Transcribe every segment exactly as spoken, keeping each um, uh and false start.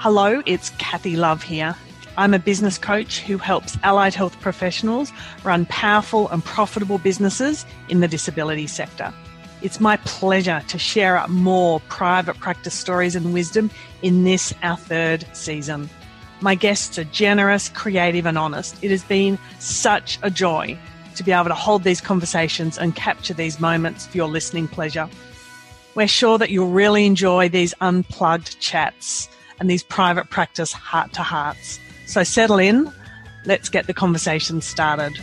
Hello, it's Kathy Love here. I'm a business coach who helps allied health professionals run powerful and profitable businesses in the disability sector. It's my pleasure to share up more private practice stories and wisdom in this, our third season. My guests are generous, creative and honest. It has been such a joy to be able to hold these conversations and capture these moments for your listening pleasure. We're sure that you'll really enjoy these unplugged chats and these private practice heart-to-hearts. So settle in, let's get the conversation started.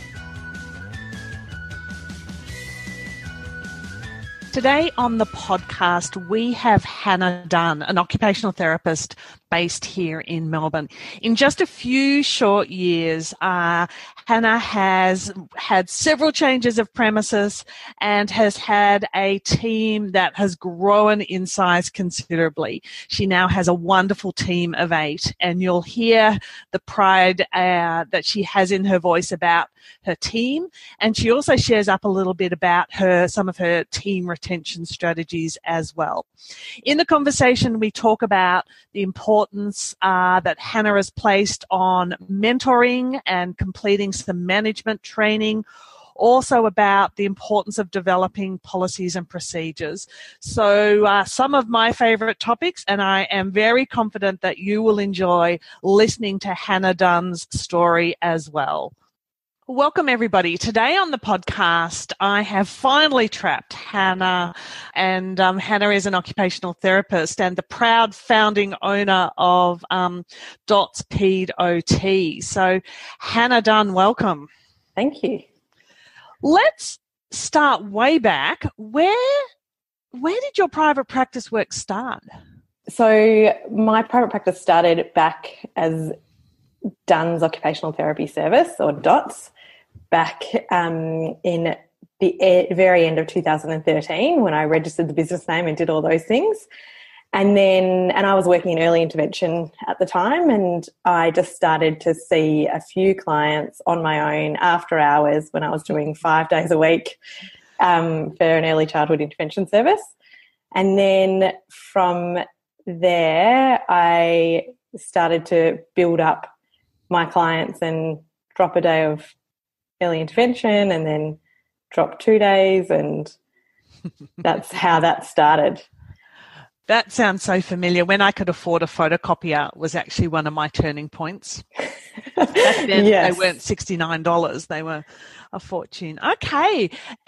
Today on the podcast, we have Hannah Dunn, an occupational therapist based here in Melbourne. In just a few short years, uh, Hannah has had several changes of premises and has had a team that has grown in size considerably. She now has a wonderful team of eight, and you'll hear the pride uh, that she has in her voice about her team. And she also shares up a little bit about her, some of her team retention strategies as well. In the conversation, we talk about the importance uh, that Hannah has placed on mentoring and completing some management training, also about the importance of developing policies and procedures. So uh, some of my favourite topics, and I am very confident that you will enjoy listening to Hannah Dunn's story as well. Welcome, everybody. Today on the podcast, I have finally trapped Hannah, and um, Hannah is an occupational therapist and the proud founding owner of um, Dots Ped O T. So, Hannah Dunn, welcome. Thank you. Let's start way back. Where, where did your private practice work start? So, my private practice started back as Dunn's Occupational Therapy Service, or DOTS, back um, in the e- very end of two thousand thirteen when I registered the business name and did all those things. And then, and I was working in early intervention at the time, and I just started to see a few clients on my own after hours when I was doing five days a week um, for an early childhood intervention service. And then from there, I started to build up my clients and drop a day of early intervention and then drop two days, and that's how that started. That sounds so familiar. When I could afford a photocopier was actually one of my turning points. Back then, yes. They weren't sixty-nine dollars. They were a fortune. Okay.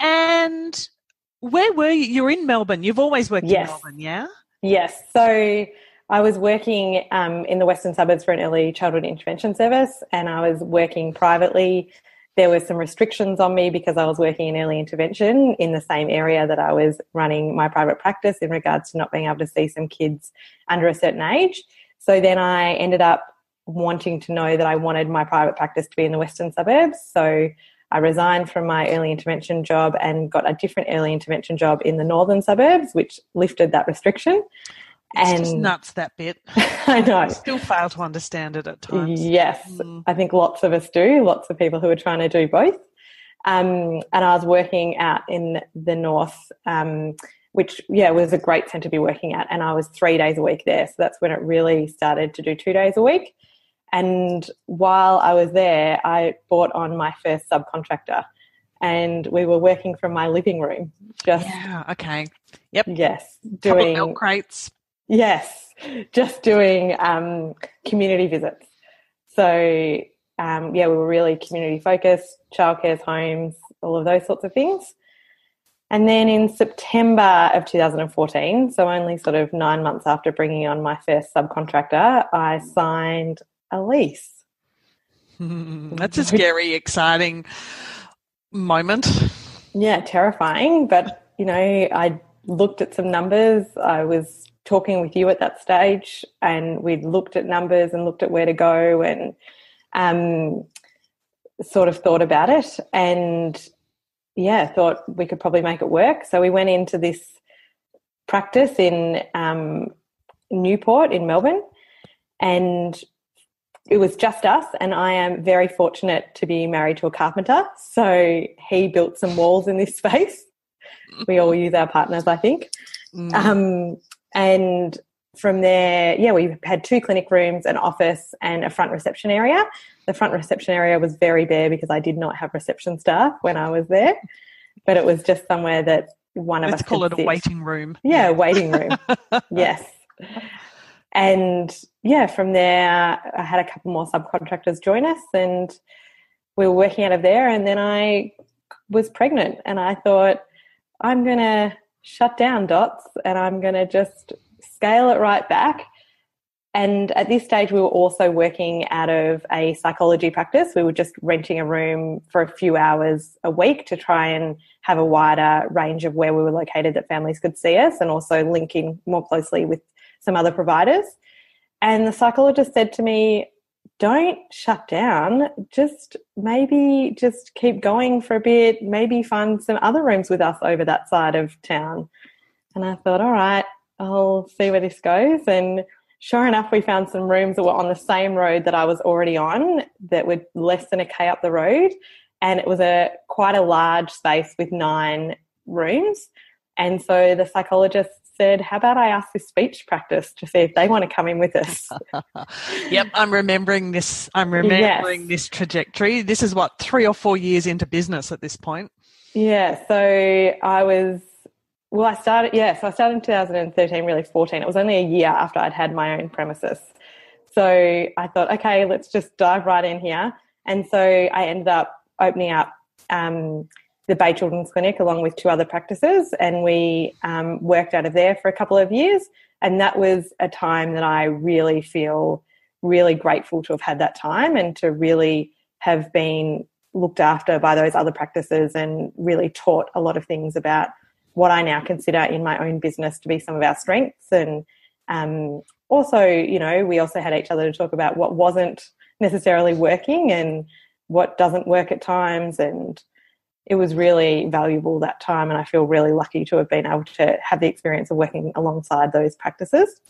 And where were you? You're in Melbourne. You've always worked yes. in Melbourne, yeah? Yes. So I was working um, in the western suburbs for an early childhood intervention service, and I was working privately. There were some restrictions on me because I was working in early intervention in the same area that I was running my private practice in regards to not being able to see some kids under a certain age. So then I ended up wanting to know that I wanted my private practice to be in the western suburbs. So I resigned from my early intervention job and got a different early intervention job in the northern suburbs, which lifted that restriction. It's and just nuts, that bit. I know. I still fail to understand it at times. Yes, mm. I think lots of us do, lots of people who are trying to do both. Um, and I was working out in the north, um, which, yeah, was a great centre to be working at. And I was three days a week there. So that's when it really started to do two days a week. And while I was there, I brought on my first subcontractor. And we were working from my living room. Just Yeah, okay. Yep. Yes. Doing milk crates. Yes, just doing um, community visits. So, um, yeah, we were really community focused, childcares, homes, all of those sorts of things. And then in September of two thousand fourteen, so only sort of nine months after bringing on my first subcontractor, I signed a lease. That's a scary, exciting moment. Yeah, terrifying. But, you know, I looked at some numbers. I was talking with you at that stage, and we'd looked at numbers and looked at where to go and um, sort of thought about it, and yeah, thought we could probably make it work. So we went into this practice in um, Newport in Melbourne, and it was just us, and I am very fortunate to be married to a carpenter. So he built some walls in this space. We all use our partners, I think. Mm. Um, and from there, yeah, we had two clinic rooms, an office and a front reception area. The front reception area was very bare because I did not have reception staff when I was there, but it was just somewhere that one of Let's us call could it a sit. waiting room. Yeah, a waiting room. Yes. And yeah, from there, I had a couple more subcontractors join us and we were working out of there. And then I was pregnant and I thought, I'm going to shut down Dots and I'm going to just scale it right back. And at this stage, we were also working out of a psychology practice. We were just renting a room for a few hours a week to try and have a wider range of where we were located that families could see us, and also linking more closely with some other providers. And the psychologist said to me, don't shut down, just maybe just keep going for a bit, maybe find some other rooms with us over that side of town. And I thought, all right, I'll see where this goes. And sure enough, we found some rooms that were on the same road that I was already on that were less than a K up the road. And it was a quite a large space with nine rooms. And so the psychologist said, how about I ask this speech practice to see if they want to come in with us? Yep, I'm remembering this. I'm remembering yes. this trajectory. This is what, three or four years into business at this point? Yeah, so I was... Well, I started, yeah, so I started in two thousand thirteen, really fourteen. It was only a year after I'd had my own premises. So I thought, okay, let's just dive right in here. And so I ended up opening up um, the Bay Children's Clinic along with two other practices, and we um, worked out of there for a couple of years. And that was a time that I really feel really grateful to have had that time and to really have been looked after by those other practices and really taught a lot of things about what I now consider in my own business to be some of our strengths. And um, also, you know, we also had each other to talk about what wasn't necessarily working and what doesn't work at times. And it was really valuable that time. And I feel really lucky to have been able to have the experience of working alongside those practices.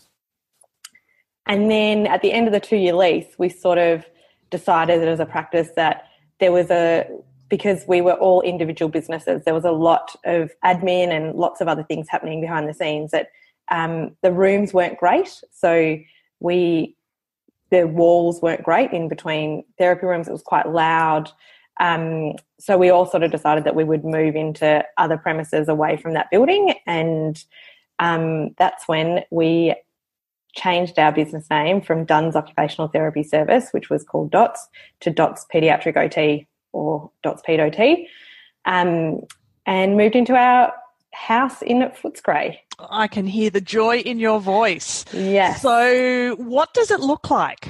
And then at the end of the two-year lease, we sort of decided that as a practice that there was a... because we were all individual businesses, there was a lot of admin and lots of other things happening behind the scenes that um, the rooms weren't great. So we, the walls weren't great in between therapy rooms. It was quite loud. Um, so we all sort of decided that we would move into other premises away from that building. And um, that's when we changed our business name from Dunn's Occupational Therapy Service, which was called Dots, to Dots Paediatric O T, or Dots Ped O T, um, and moved into our house in Footscray. I can hear the joy in your voice. Yes. So what does it look like?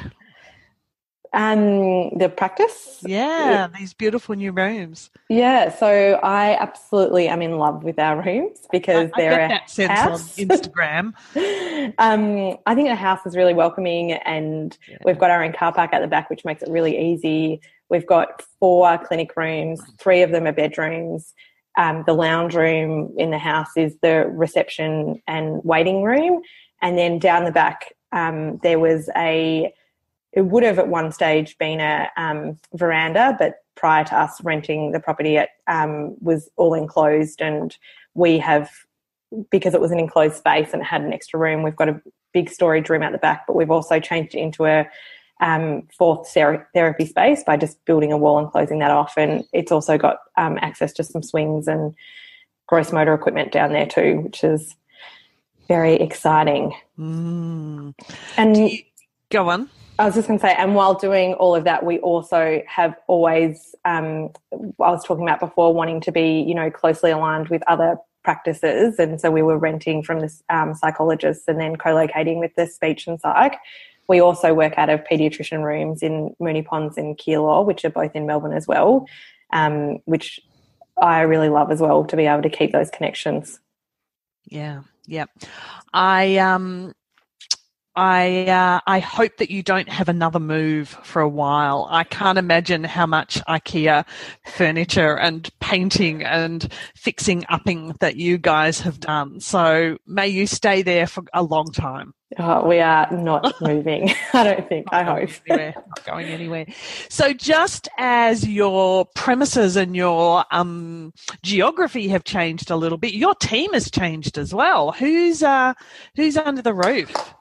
Um, the practice? Yeah, it, these beautiful new rooms. Yeah, so I absolutely am in love with our rooms because I, they're I get that sense house. on Instagram. um, I think the house is really welcoming, and yeah. we've got our own car park at the back, which makes it really easy. We've got four clinic rooms, three of them are bedrooms. Um, the lounge room in the house is the reception and waiting room. And then down the back, um, there was a, it would have at one stage been a um, veranda, but prior to us renting the property, it um, was all enclosed. And we have, because it was an enclosed space and it had an extra room, we've got a big storage room at the back, but we've also changed it into a Um, fourth therapy space by just building a wall and closing that off. And it's also got um, access to some swings and gross motor equipment down there too, which is very exciting. Mm. And you, go on. I was just going to say, and while doing all of that, we also have always, um, I was talking about before, wanting to be, you know, closely aligned with other practices. And so we were renting from this um, psychologist and then co-locating with the speech and psych. We also work out of paediatrician rooms in Moonee Ponds and Keilor, which are both in Melbourne as well, um, which I really love as well, to be able to keep those connections. Yeah, yeah. I um, I uh, I hope that you don't have another move for a while. I can't imagine how much IKEA furniture and painting and fixing upping that you guys have done. So may you stay there for a long time. Oh, we are not moving, I don't think, not I hope. Anywhere, not going anywhere. So just as your premises and your um, geography have changed a little bit, your team has changed as well. Who's uh, who's under the roof?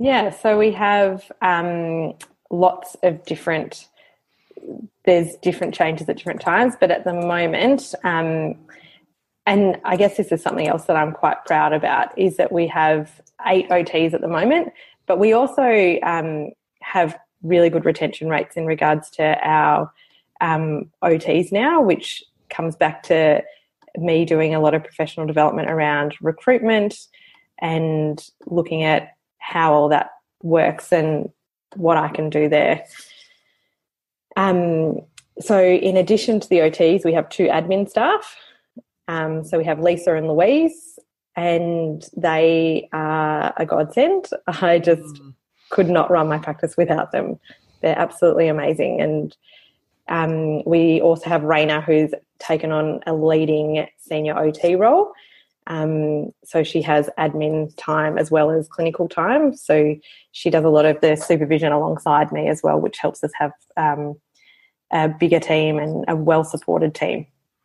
Yeah, so we have um, lots of different, there's different changes at different times, but at the moment, um, and I guess this is something else that I'm quite proud about, is that we have eight O Ts at the moment, but we also um, have really good retention rates in regards to our um, O Ts now, which comes back to me doing a lot of professional development around recruitment and looking at how all that works and what I can do there. Um, so in addition to the O Ts, we have two admin staff. Um, so we have Lisa and Louise, and they are a godsend. I just mm. could not run my practice without them. They're absolutely amazing. And um, we also have Raina, who's taken on a leading senior O T role. Um, so she has admin time as well as clinical time. So she does a lot of the supervision alongside me as well, which helps us have um, a bigger team and a well-supported team.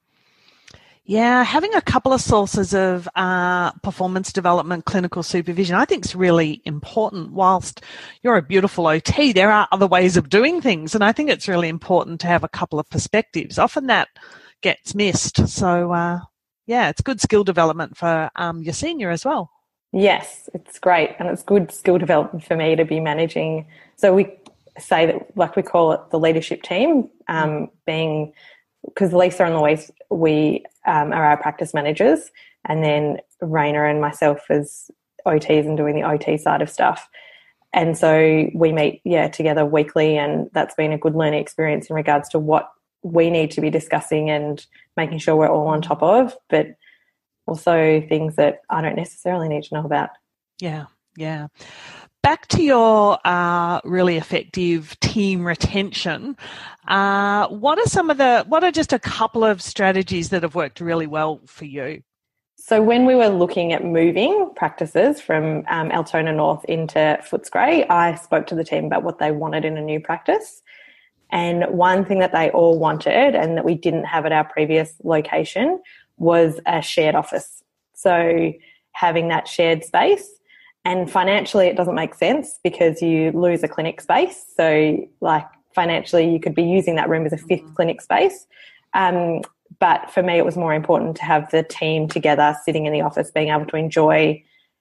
Yeah, having a couple of sources of uh, performance development, clinical supervision, I think is really important. Whilst you're a beautiful O T, there are other ways of doing things, and I think it's really important to have a couple of perspectives. Often that gets missed. So, uh, yeah, it's good skill development for um, your senior as well. Yes, it's great, and it's good skill development for me to be managing. So we say that, like we call it, the leadership team, um, being because Lisa and Louise, we um, are our practice managers, and then Raina and myself as O Ts and doing the O T side of stuff. And so we meet, yeah, together weekly, and that's been a good learning experience in regards to what we need to be discussing and making sure we're all on top of, but also things that I don't necessarily need to know about. Yeah, yeah. Back to your uh, really effective team retention, uh, what are some of the, what are just a couple of strategies that have worked really well for you? So when we were looking at moving practices from um, Altona North into Footscray, I spoke to the team about what they wanted in a new practice. And one thing that they all wanted and that we didn't have at our previous location was a shared office. So having that shared space. And financially, it doesn't make sense because you lose a clinic space. So, like, financially, you could be using that room as a fifth clinic space. Um, but for me, it was more important to have the team together, sitting in the office, being able to enjoy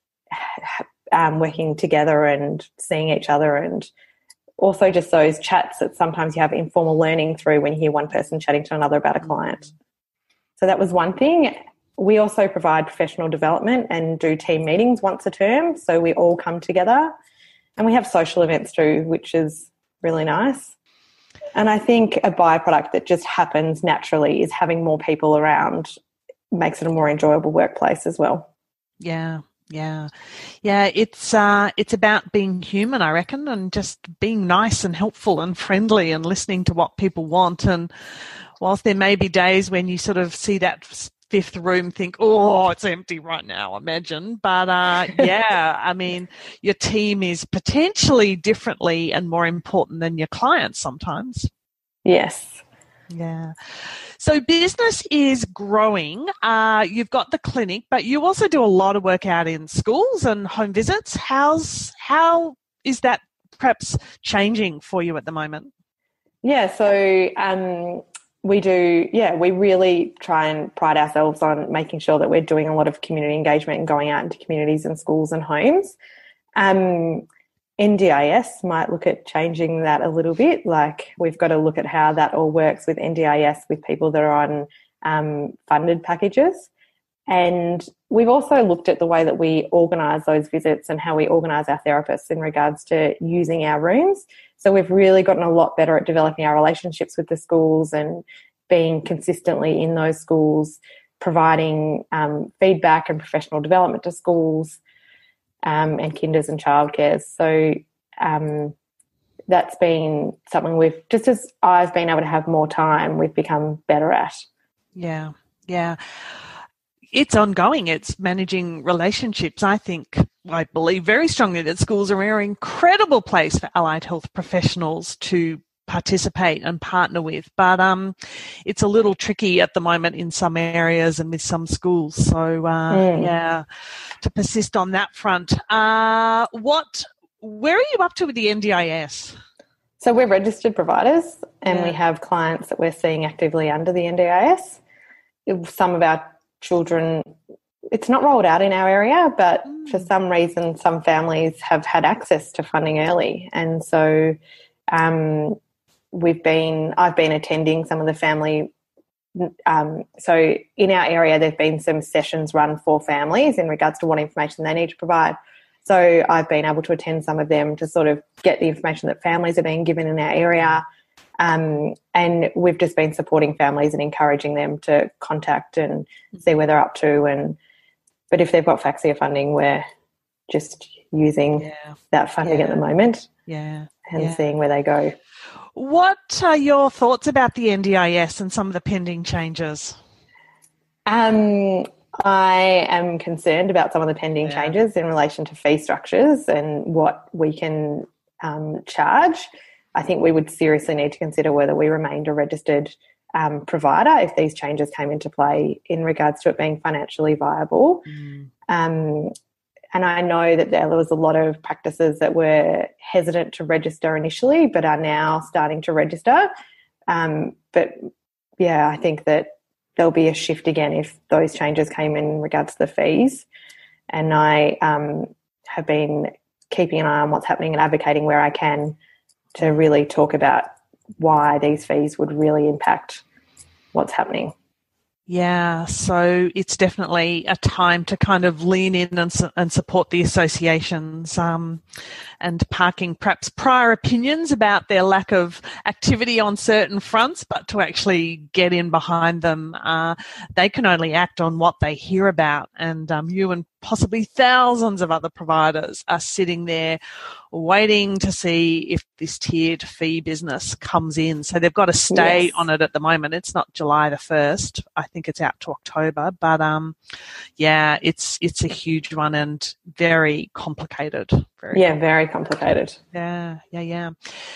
um, working together and seeing each other, and also just those chats that sometimes you have informal learning through when you hear one person chatting to another about a client. So that was one thing. We also provide professional development and do team meetings once a term, so we all come together. And we have social events too, which is really nice. And I think a byproduct that just happens naturally is having more people around makes it a more enjoyable workplace as well. Yeah, yeah. Yeah, it's uh, it's about being human, I reckon, and just being nice and helpful and friendly and listening to what people want. And whilst there may be days when you sort of see that fifth room, think, oh, it's empty right now, imagine. But uh, yeah, I mean, your team is potentially differently and more important than your clients sometimes. Yes. Yeah. So business is growing. Uh, you've got the clinic, but you also do a lot of work out in schools and home visits. How's how is that perhaps changing for you at the moment? Yeah, so um, we do, yeah, we really try and pride ourselves on making sure that we're doing a lot of community engagement and going out into communities and schools and homes. Um, N D I S might look at changing that a little bit. Like, we've got to look at how that all works with N D I S with people that are on um, funded packages. And we've also looked at the way that we organise those visits and how we organise our therapists in regards to using our rooms. So we've really gotten a lot better at developing our relationships with the schools and being consistently in those schools, providing um, feedback and professional development to schools um, and kinders and childcares. So um, that's been something we've, just as I've been able to have more time, we've become better at. Yeah, yeah. It's ongoing. It's managing relationships. I think, I believe very strongly that schools are an incredible place for allied health professionals to participate and partner with. But um, it's a little tricky at the moment in some areas and with some schools. So, uh, mm. yeah, to persist on that front. Uh, what where are you up to with the N D I S? So we're registered providers, and Yeah. we have clients that we're seeing actively under the N D I S. Some of our children, it's not rolled out in our area, but mm. for some reason some families have had access to funding early. And so um, we've been, I've been attending some of the family Um, so in our area, there've been some sessions run for families in regards to what information they need to provide. So I've been able to attend some of them to sort of get the information that families are being given in our area. Um, and we've just been supporting families and encouraging them to contact and see where they're up to. And but if they've got FAXIA funding, we're just using yeah. that funding yeah. at the moment yeah. and yeah. seeing where they go. What are your thoughts about the N D I S and some of the pending changes? Um, I am concerned about some of the pending yeah. changes in relation to fee structures and what we can um, charge. I think we would seriously need to consider whether we remained a registered um, provider if these changes came into play in regards to it being financially viable. Mm. Um, and I know that there was a lot of practices that were hesitant to register initially but are now starting to register. Um, but, yeah, I think that there'll be a shift again if those changes came in regards to the fees. And I um, have been keeping an eye on what's happening and advocating where I can to really talk about why these fees would really impact what's happening. Yeah, so it's definitely a time to kind of lean in and, su- and support the associations um, and parking perhaps prior opinions about their lack of activity on certain fronts, but to actually get in behind them. Uh, they can only act on what they hear about, and um, you and possibly thousands of other providers are sitting there waiting to see if this tiered fee business comes in. So they've got to stay yes. on it at the moment. It's not July the first. I think it's out to October. But, um, yeah, it's it's a huge one and very complicated. Very yeah, very complicated. Yeah, yeah, yeah.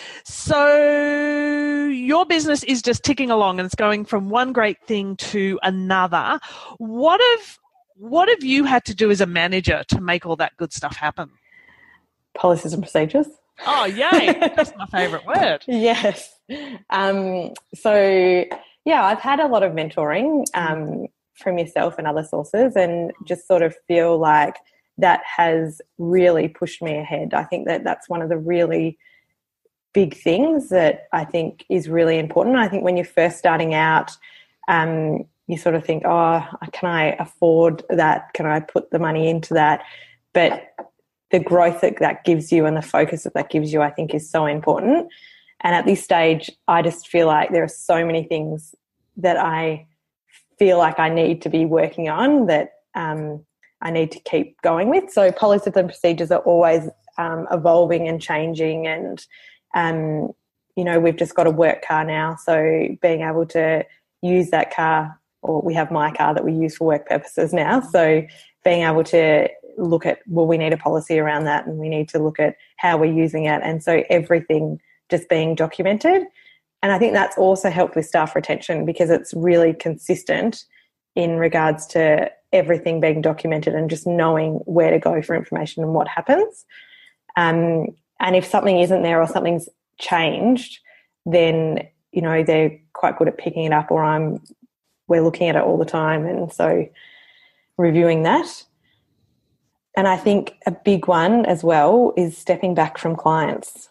So your business is just ticking along and it's going from one great thing to another. What have What have you had to do as a manager to make all that good stuff happen? Policies and procedures. Oh, yay. That's my favourite word. Yes. Um, so, yeah, I've had a lot of mentoring um, from yourself and other sources and just sort of feel like that has really pushed me ahead. I think that that's one of the really big things that I think is really important. I think when you're first starting out, um, you sort of think, oh, can I afford that? Can I put the money into that? But the growth that that gives you and the focus that that gives you, I think, is so important. And at this stage, I just feel like there are so many things that I feel like I need to be working on that um, I need to keep going with. So policies and procedures are always um, evolving and changing. And, um, you know, we've just got a work car now. So being able to use that car, or we have my car that we use for work purposes now. So being able to look at, well, we need a policy around that and we need to look at how we're using it. And so everything just being documented. And I think that's also helped with staff retention because it's really consistent in regards to everything being documented and just knowing where to go for information and what happens. Um, and if something isn't there or something's changed, then, you know, they're quite good at picking it up, or I'm we're looking at it all the time, and so reviewing that. And I think a big one as well is stepping back from clients.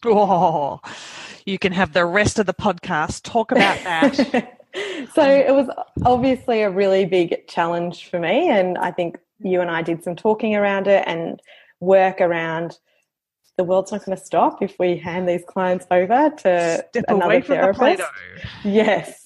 Oh, you can have the rest of the podcast talk about that. So it was obviously a really big challenge for me, and I think you and I did some talking around it and work around the world's not going to stop if we hand these clients over to Step another away from therapist. the Play-Doh. Yes.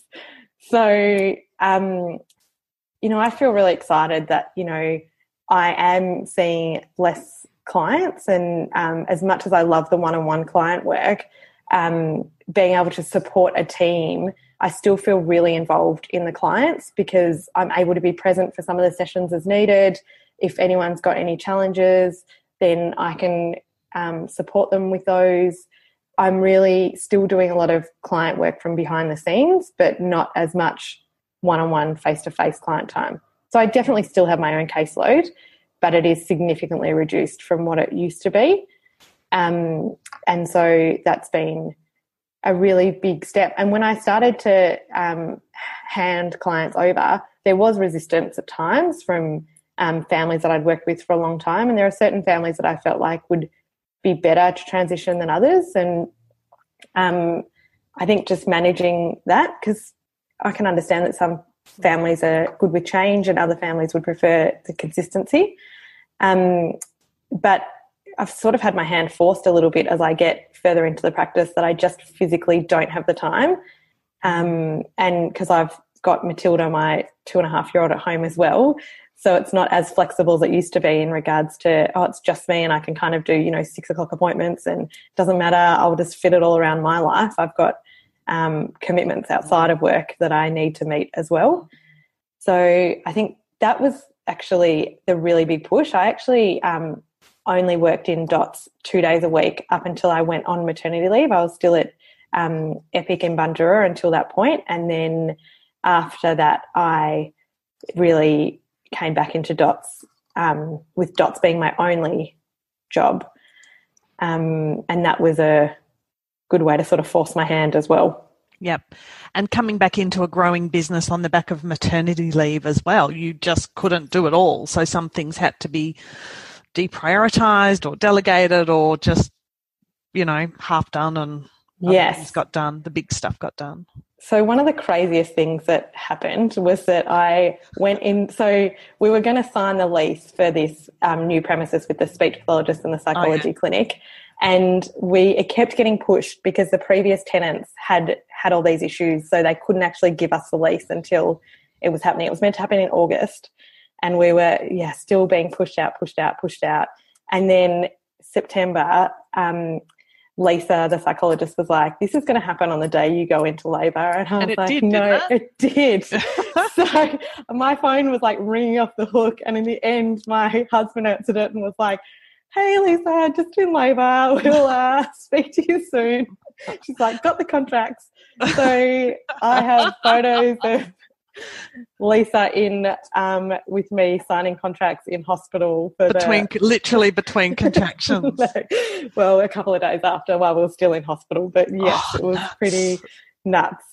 So, um, you know, I feel really excited that, you know, I am seeing less clients, and um, as much as I love the one-on-one client work, um, being able to support a team, I still feel really involved in the clients because I'm able to be present for some of the sessions as needed. If anyone's got any challenges, then I can um, support them with those. I'm really still doing a lot of client work from behind the scenes, but not as much one-on-one, face-to-face client time. So I definitely still have my own caseload, but it is significantly reduced from what it used to be. Um, and so that's been a really big step. And when I started to um, hand clients over, there was resistance at times from um, families that I'd worked with for a long time. And there are certain families that I felt like would be better to transition than others. And um, I think just managing that, because I can understand that some families are good with change and other families would prefer the consistency. Um, but I've sort of had my hand forced a little bit as I get further into the practice that I just physically don't have the time. Um, and because I've got Matilda, my two and a half year old, at home as well. So it's not as flexible as it used to be in regards to, oh, it's just me and I can kind of do, you know, six o'clock appointments and it doesn't matter. I'll just fit it all around my life. I've got um, commitments outside of work that I need to meet as well. So I think that was actually the really big push. I actually um, only worked in D O T S two days a week up until I went on maternity leave. I was still at um, Epic in Bundoora until that point. And then after that, I really came back into D O T S, um, with D O T S being my only job. Um, and that was a good way to sort of force my hand as well. Yep. And coming back into a growing business on the back of maternity leave as well, you just couldn't do it all. So some things had to be deprioritised or delegated or just, you know, half done, and yes, things got done. The big stuff got done. So one of the craziest things that happened was that I went in, so we were going to sign the lease for this um, new premises with the speech pathologist and the psychology oh, yeah. clinic. And we it kept getting pushed because the previous tenants had had all these issues, so they couldn't actually give us the lease until it was happening. It was meant to happen in August, and we were, yeah, still being pushed out, pushed out, pushed out. And then September, um, Lisa, the psychologist, was like, this is going to happen on the day you go into labour. And I was and it like, did, no, it? it did. So my phone was like ringing off the hook. And in the end, my husband answered it and was like, hey, Lisa, just in labour. We'll uh, speak to you soon. She's like, got the contracts. So I have photos of Lisa in um, with me signing contracts in hospital for between the... literally between contractions. No. Well, a couple of days after, while we were still in hospital, but yes, oh, it was nuts. pretty nuts.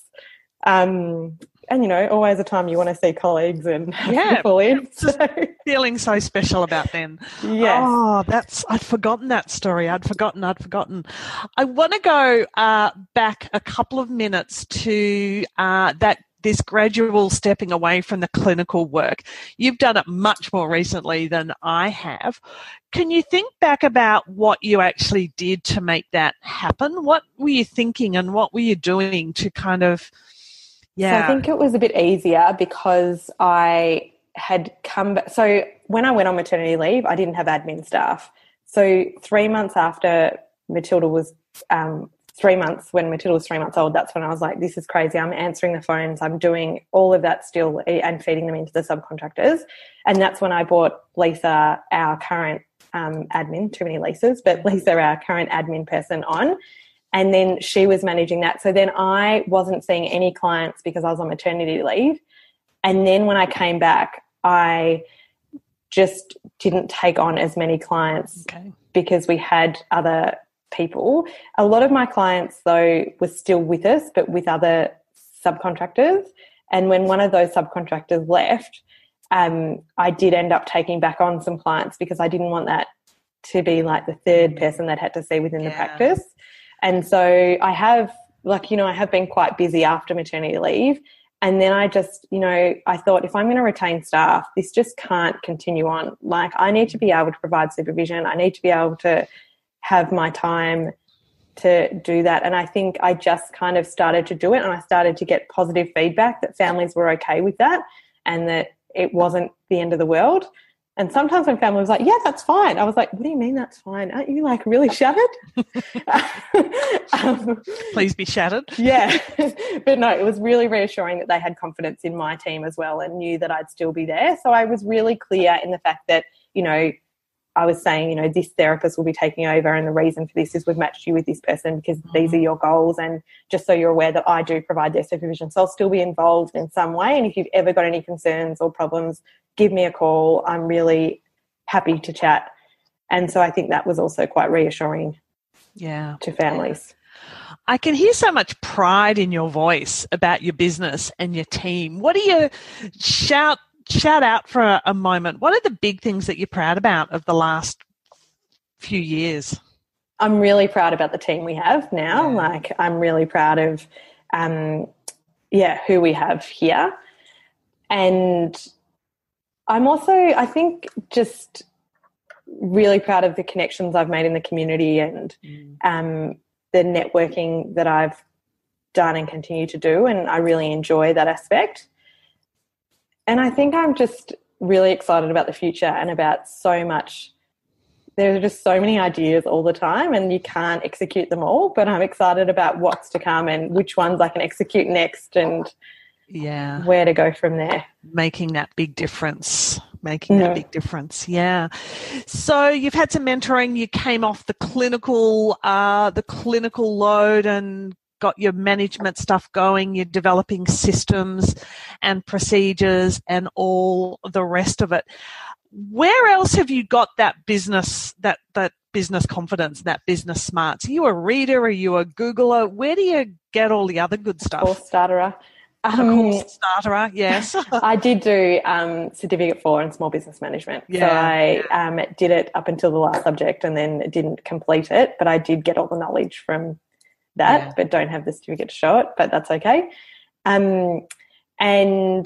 Um, and you know, always a time you want to see colleagues and have yeah, people in. So. Feeling so special about then. Yes. Oh, that's I'd forgotten that story. I'd forgotten. I'd forgotten. I want to go uh, back a couple of minutes to uh, that. This gradual stepping away from the clinical work. You've done it much more recently than I have. Can you think back about what you actually did to make that happen? What were you thinking and what were you doing to kind of, yeah. So I think it was a bit easier because I had come back. So when I went on maternity leave, I didn't have admin staff. So three months after Matilda was um, Three months, when Matilda was three months old, that's when I was like, this is crazy. I'm answering the phones. I'm doing all of that still and feeding them into the subcontractors. And that's when I brought Lisa, our current um, admin, too many Lisas, but Lisa, our current admin person, on. And then she was managing that. So then I wasn't seeing any clients because I was on maternity leave. And then when I came back, I just didn't take on as many clients okay. because we had other people. A lot of my clients, though, were still with us, but with other subcontractors. And when one of those subcontractors left, um, I did end up taking back on some clients because I didn't want that to be like the third person that had to see within yeah. the practice. And so I have, like, you know, I have been quite busy after maternity leave. And then I just, you know, I thought if I'm going to retain staff, this just can't continue on. Like, I need to be able to provide supervision. I need to be able to have my time to do that. And I think I just kind of started to do it, and I started to get positive feedback that families were okay with that and that it wasn't the end of the world. And sometimes when family was like, yeah, that's fine, I was like, what do you mean that's fine? Aren't you like really shattered? um, Please be shattered. Yeah. But no, it was really reassuring that they had confidence in my team as well and knew that I'd still be there. So I was really clear in the fact that, you know, I was saying, you know, this therapist will be taking over and the reason for this is we've matched you with this person because mm-hmm. these are your goals, and just so you're aware that I do provide their supervision. So I'll still be involved in some way, and if you've ever got any concerns or problems, give me a call. I'm really happy to chat. And so I think that was also quite reassuring Yeah. to families. I can hear so much pride in your voice about your business and your team. What do you shout shout out for a, a moment? What are the big things that you're proud about of the last few years? I'm really proud about the team we have now. Yeah. Like, I'm really proud of, um, yeah, who we have here. And I'm also, I think, just really proud of the connections I've made in the community and mm. um, the networking that I've done and continue to do. And I really enjoy that aspect. And I think I'm just really excited about the future and about so much. There are just so many ideas all the time and you can't execute them all, but I'm excited about what's to come and which ones I can execute next and yeah, where to go from there. Making that big difference. Making that mm. big difference. Yeah. So you've had some mentoring. You came off the clinical, uh, the clinical load and got your management stuff going. You're developing systems and procedures and all the rest of it. Where else have you got that business, that, that business confidence, that business smarts? Are you a reader? Are you a Googler? Where do you get all the other good stuff? Course starterer. Um, a course starterer, yes. I did do um, certificate four in small business management. Yeah, so I yeah. um, did it up until the last subject and then didn't complete it, but I did get all the knowledge from that, yeah. but don't have the certificate to show it, but that's okay. Um, and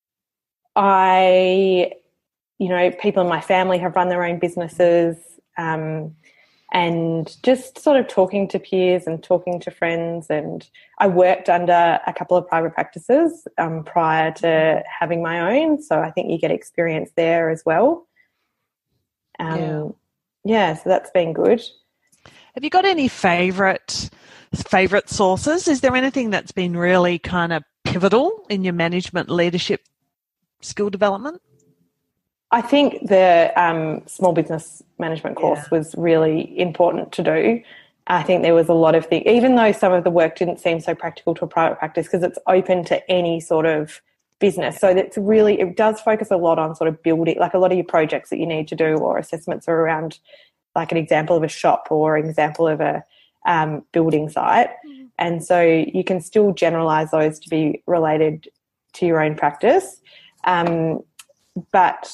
I... You know, people in my family have run their own businesses um, and just sort of talking to peers and talking to friends. And I worked under a couple of private practices um, prior to having my own. So I think you get experience there as well. Um, yeah. yeah, so that's been good. Have you got any favourite favourite sources? Is there anything that's been really kind of pivotal in your management leadership skill development? I think the um, small business management course yeah. was really important to do. I think there was a lot of things, even though some of the work didn't seem so practical to a private practice because it's open to any sort of business. So it's really, it does focus a lot on sort of building, like a lot of your projects that you need to do or assessments are around like an example of a shop or an example of a um, building site. Mm-hmm. And so you can still generalise those to be related to your own practice. Um, but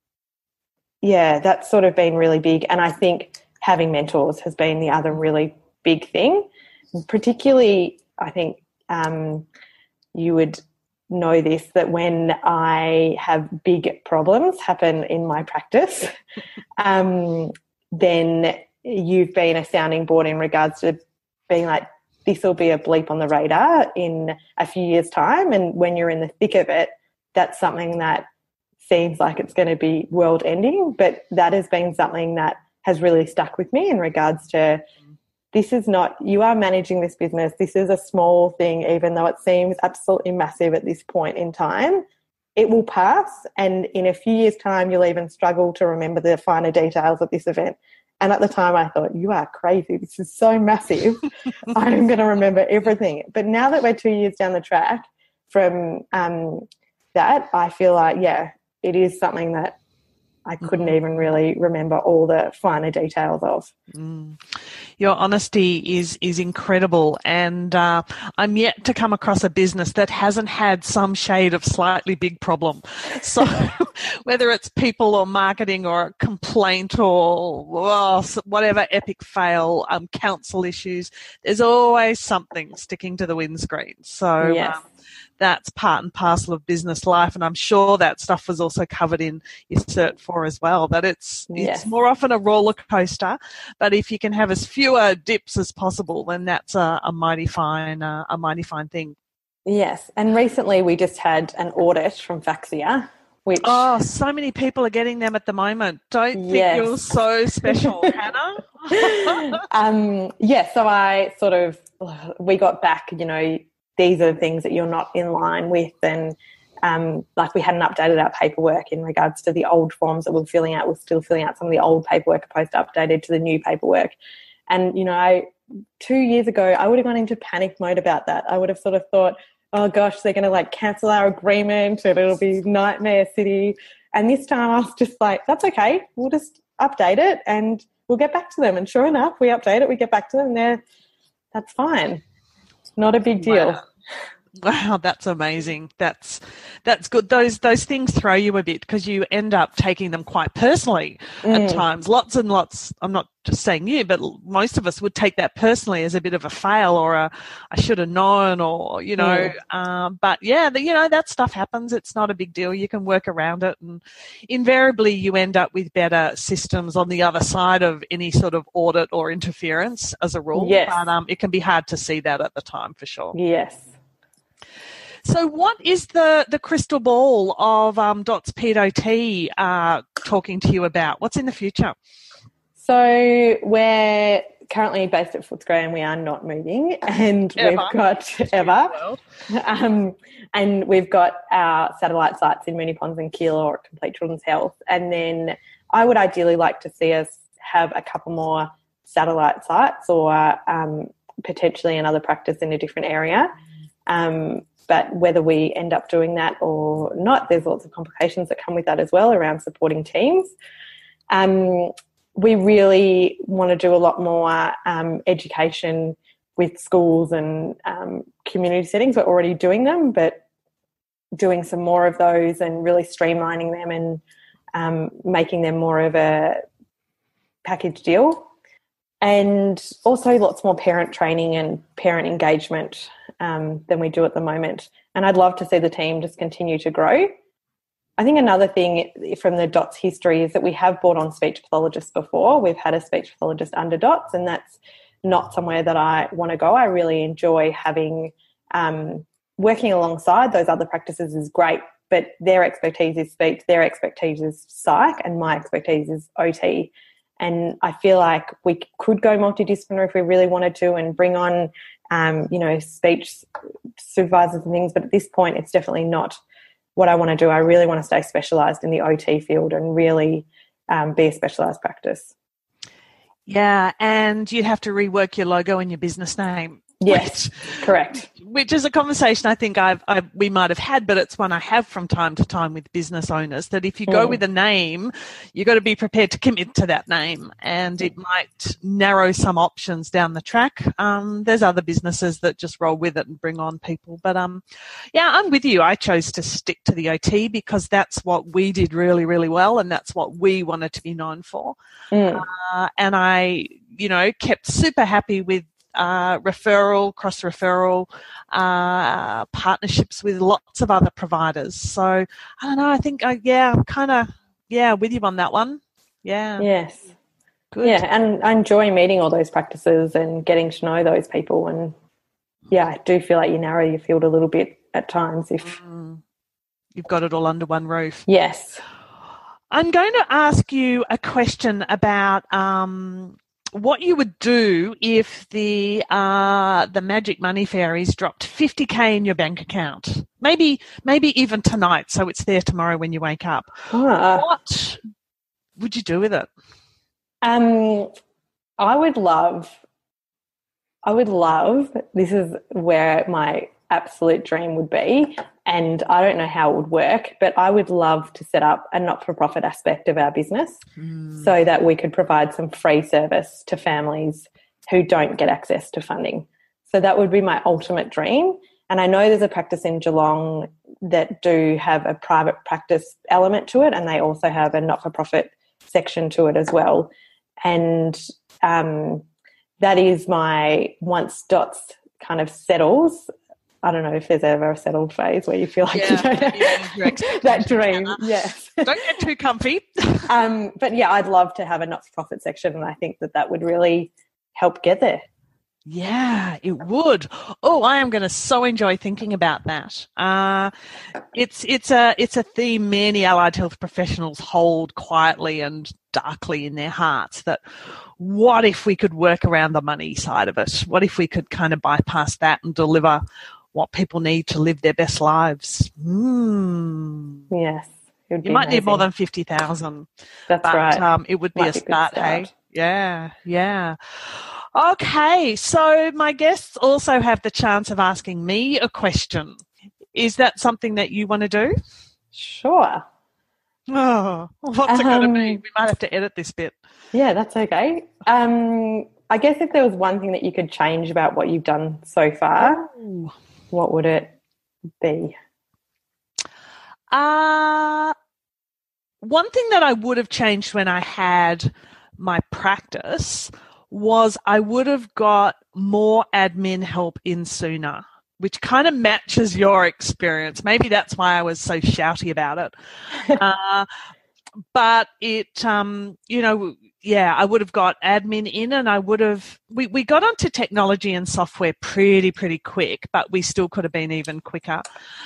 yeah, that's sort of been really big. And I think having mentors has been the other really big thing. Particularly, I think um, you would know this, that when I have big problems happen in my practice, um, then you've been a sounding board in regards to being like, this will be a bleep on the radar in a few years' time. And when you're in the thick of it, that's something that seems like it's going to be world ending, but that has been something that has really stuck with me in regards to this is not, you are managing this business. This is a small thing, even though it seems absolutely massive at this point in time. It will pass. And in a few years' time, you'll even struggle to remember the finer details of this event. And at the time I thought, you are crazy. This is so massive. I'm going to remember everything. But now that we're two years down the track from um, that, I feel like, yeah, it is something that I couldn't mm. even really remember all the finer details of. Mm. Your honesty is is incredible, and uh, I'm yet to come across a business that hasn't had some shade of slightly big problem. So whether it's people or marketing or a complaint or well, whatever epic fail, um, council issues, there's always something sticking to the windscreen. So yes. um, that's part and parcel of business life, and I'm sure that stuff was also covered in your Cert four as well, that it's yes. it's more often a roller coaster, but if you can have as fewer dips as possible, then that's a, a mighty fine uh, a mighty fine thing. Yes, and recently we just had an audit from Faxia, which... Oh, so many people are getting them at the moment. Don't yes. think you're so special, Hannah. um, yeah, so I sort of, we got back, you know, these are the things that you're not in line with, and um, like we hadn't updated our paperwork in regards to the old forms that we we're filling out. We're still filling out some of the old paperwork opposed to updated to the new paperwork. And, you know, I, two years ago, I would have gone into panic mode about that. I would have sort of thought, oh gosh, they're going to like cancel our agreement and it'll be nightmare city. And this time I was just like, that's okay. We'll just update it and we'll get back to them. And sure enough, we update it, we get back to them, and they're, that's fine. Not a big deal. Wow. Wow, that's amazing. That's that's good. Those those things throw you a bit because you end up taking them quite personally mm. at times. Lots and lots. I'm not just saying you, but most of us would take that personally as a bit of a fail or a I should have known, or you know. Mm. Um, but yeah, the, you know that stuff happens. It's not a big deal. You can work around it, and invariably you end up with better systems on the other side of any sort of audit or interference as a rule. Yes. But um, it can be hard to see that at the time for sure. Yes. So what is the, the crystal ball of um, Dots P D O T uh, talking to you about? What's in the future? So we're currently based at Footscray and we are not moving, and ever. we've got ever, um, and we've got our satellite sites in Moonee Ponds and Keilor at Complete Children's Health, and then I would ideally like to see us have a couple more satellite sites or um, potentially another practice in a different area. Um, But whether we end up doing that or not, there's lots of complications that come with that as well around supporting teams. Um, we really want to do a lot more um, education with schools and um, community settings. We're already doing them, but doing some more of those and really streamlining them and um, making them more of a package deal. And also lots more parent training and parent engagement um, than we do at the moment. And I'd love to see the team just continue to grow. I think another thing from the Dots history is that we have brought on speech pathologists before. We've had a speech pathologist under Dots, and that's not somewhere that I want to go. I really enjoy having um, working alongside those other practices is great, but their expertise is speech, their expertise is psych, and my expertise is O T. And I feel like we could go multidisciplinary if we really wanted to and bring on, um, you know, speech supervisors and things. But at this point, it's definitely not what I want to do. I really want to stay specialised in the O T field and really um, be a specialised practice. Yeah, and you'd have to rework your logo and your business name. Yes, which, correct. Which is a conversation I think I've, I've we might have had, but it's one I have from time to time with business owners, that if you go mm. with a name, you've got to be prepared to commit to that name, and it might narrow some options down the track. Um, there's other businesses that just roll with it and bring on people. But, um, yeah, I'm with you. I chose to stick to the O T because that's what we did really, really well, and that's what we wanted to be known for. Mm. Uh, and I, you know, kept super happy with Uh, referral, cross-referral, uh, partnerships with lots of other providers. So, I don't know, I think, I, yeah, I'm kind of, yeah, with you on that one. Yeah. Yes. Good. Yeah, and I enjoy meeting all those practices and getting to know those people. And, yeah, I do feel like you narrow your field a little bit at times if... Mm. You've got it all under one roof. Yes. I'm going to ask you a question about... Um, what you would do if the uh, the Magic Money Fairies dropped fifty K in your bank account, maybe maybe even tonight, so it's there tomorrow when you wake up. Ah. What would you do with it? Um, I would love, I would love, this is where my absolute dream would be, and I don't know how it would work, but I would love to set up a not-for-profit aspect of our business mm. so that we could provide some free service to families who don't get access to funding. So that would be my ultimate dream. And I know there's a practice in Geelong that do have a private practice element to it, and they also have a not-for-profit section to it as well. And um, that is my, once Dots kind of settles, I don't know if there's ever a settled phase where you feel like yeah, you don't have that dream. Hannah. Yes. Don't get too comfy. um, but, yeah, I'd love to have a not-for-profit section, and I think that that would really help get there. Yeah, it would. Oh, I am going to so enjoy thinking about that. Uh, it's it's a it's a theme many allied health professionals hold quietly and darkly in their hearts, that what if we could work around the money side of it? What if we could kind of bypass that and deliver what people need to live their best lives? Mm. Yes. You might amazing. need more than fifty thousand. That's but, right. Um, it would be might a start, start, hey? Yeah, yeah. Okay, so my guests also have the chance of asking me a question. Is that something that you want to do? Sure. Oh, what's it Um, going to be? We might have to edit this bit. Yeah, that's okay. Um, I guess if there was one thing that you could change about what you've done so far, Ooh. what would it be? Uh, one thing that I would have changed when I had my practice was I would have got more admin help in sooner, which kind of matches your experience. Maybe that's why I was so shouty about it. uh, but it, um, you know, yeah, I would have got admin in, and I would have, we, we got onto technology and software pretty, pretty quick, but we still could have been even quicker.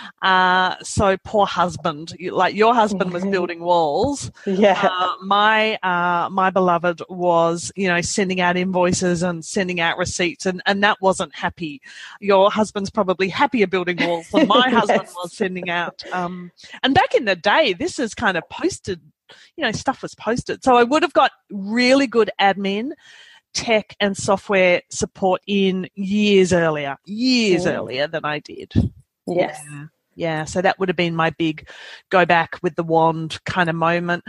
Uh, so poor husband, like your husband was building walls. Yeah. Uh, my, uh, my beloved was, you know, sending out invoices and sending out receipts, and, and that wasn't happy. Your husband's probably happier building walls than my Yes. husband was sending out. Um, and back in the day, this is kind of posted, you know, stuff was posted. So I would have got really good admin, tech and software support in years earlier, years Mm. earlier than I did. Yes. Yeah. Yeah. So that would have been my big go back with the wand kind of moment.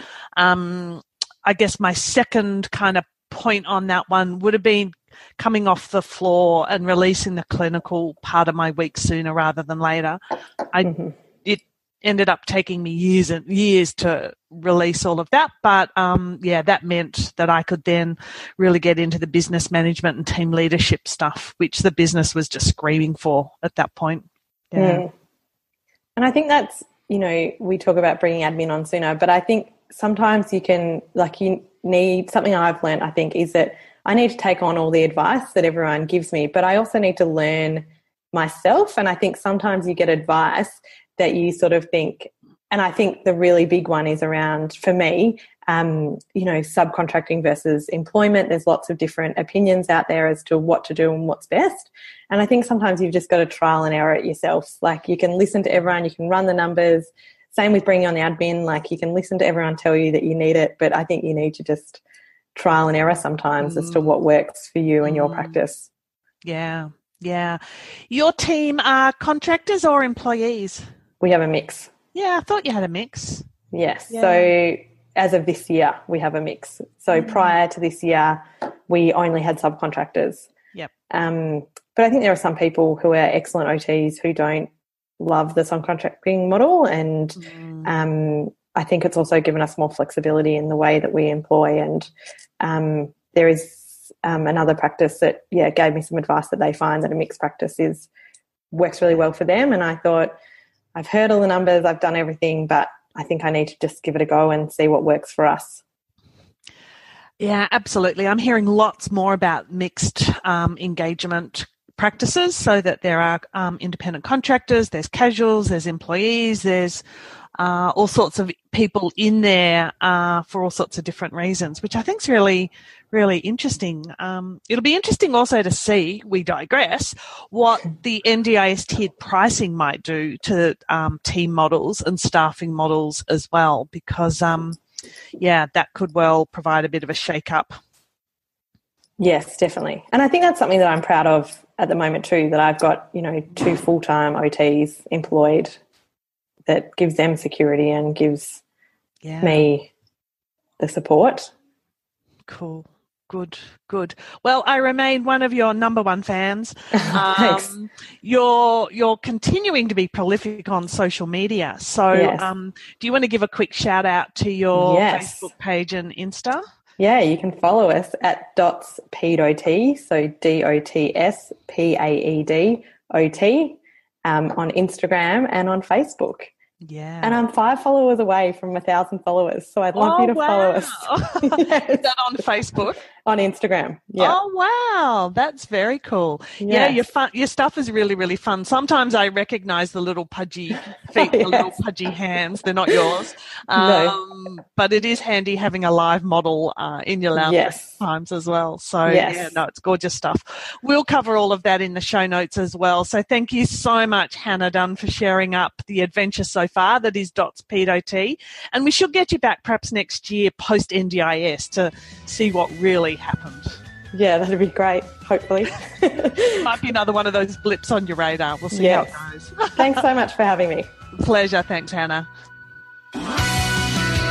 Um, I guess my second kind of point on that one would have been coming off the floor and releasing the clinical part of my week sooner rather than later. I, Mm-hmm. it ended up taking me years and years to release all of that. But, um, yeah, that meant that I could then really get into the business management and team leadership stuff, which the business was just screaming for at that point. Yeah. Mm. And I think that's, you know, we talk about bringing admin on sooner, but I think sometimes you can, like, you need, something I've learned, I think, is that I need to take on all the advice that everyone gives me, but I also need to learn myself. And I think sometimes you get advice that you sort of think, and I think the really big one is around, for me, um, you know, subcontracting versus employment. There's lots of different opinions out there as to what to do and what's best. And I think sometimes you've just got to trial and error it yourself. Like, you can listen to everyone, you can run the numbers. Same with bringing on the admin. Like, you can listen to everyone tell you that you need it, but I think you need to just trial and error sometimes mm. as to what works for you and mm. your practice. Yeah, yeah. Your team are contractors or employees? We have a mix. Yeah, I thought you had a mix. Yes. Yeah. So as of this year, we have a mix. So mm-hmm. prior to this year, we only had subcontractors. Yep. Um, but I think there are some people who are excellent O Ts who don't love the subcontracting model, and mm. um, I think it's also given us more flexibility in the way that we employ. And um, there is um, another practice that, yeah, gave me some advice that they find that a mixed practice is works really well for them. And I thought, I've heard all the numbers, I've done everything, but I think I need to just give it a go and see what works for us. Yeah, absolutely. I'm hearing lots more about mixed um, engagement practices, so that there are um, independent contractors, there's casuals, there's employees, there's uh, all sorts of people in there uh, for all sorts of different reasons, which I think is really, really interesting. Um, it'll be interesting also to see, we digress, what the N D I S tiered pricing might do to um, team models and staffing models as well, because, um, yeah, that could well provide a bit of a shake-up. Yes, definitely. And I think that's something that I'm proud of at the moment too, that I've got, you know, two full-time O Ts employed, that gives them security and gives yeah. me the support. Cool. Good, good. Well, I remain one of your number one fans. Thanks. Um, you're, you're continuing to be prolific on social media. So yes. um, do you want to give a quick shout out to your yes. Facebook page and Insta? Yeah, you can follow us at dots pedot, so D O T S P A E D O T, um, on Instagram and on Facebook. Yeah. And I'm five followers away from a thousand followers, so I'd love oh, you to wow. follow us. Yes. Is that on Facebook? On Instagram, yeah. Oh, wow. That's very cool. Yes. Yeah, your fun, your stuff is really, really fun. Sometimes I recognise the little pudgy feet, oh, yes. the little pudgy hands. They're not yours. Um, no. But it is handy having a live model uh, in your lounge yes. times as well. So, yes. yeah, no, it's gorgeous stuff. We'll cover all of that in the show notes as well. So thank you so much, Hannah Dunn, for sharing up the adventure so far. That is Dots P D O T. And we should get you back perhaps next year post N D I S to see what really happened. Yeah, that'd be great, hopefully. It might be another one of those blips on your radar. We'll see yes. how it goes. Thanks so much for having me. Pleasure. Thanks, Hannah.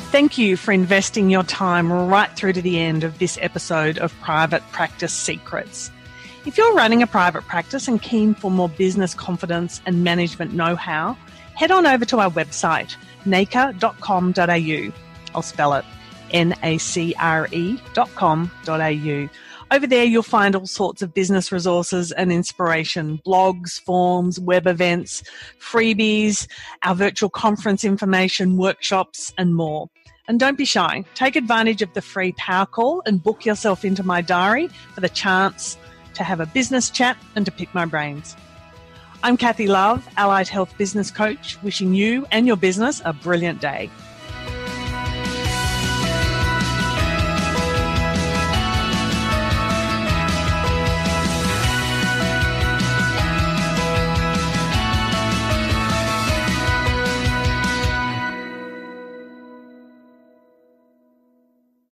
Thank you for investing your time right through to the end of this episode of Private Practice Secrets. If you're running a private practice and keen for more business confidence and management know-how, head on over to our website, nacre dot com dot a u. I'll spell it, N A C R E dot com dot a u. Over there, you'll find all sorts of business resources and inspiration, blogs, forms, web events, freebies, our virtual conference information, workshops, and more. And don't be shy. Take advantage of the free power call and book yourself into my diary for the chance to have a business chat and to pick my brains. I'm Kathy Love, Allied Health Business Coach, wishing you and your business a brilliant day.